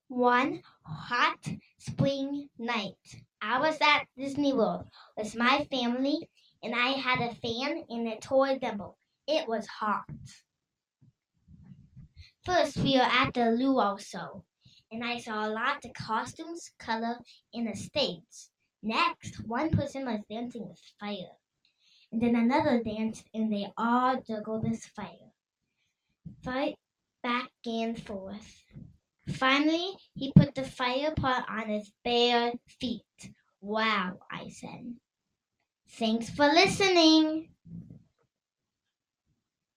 One hot spring night, I was at Disney World with my family, and I had a fan and a toy Dumbo. It was hot. First, we were at the luau show, and I saw a lot of costumes, color, and the stage. Next, one person was dancing with fire, and then another danced, and they all juggled this fire, fight back and forth. Finally, he put the fire pot on his bare feet. Wow, I said. Thanks for listening.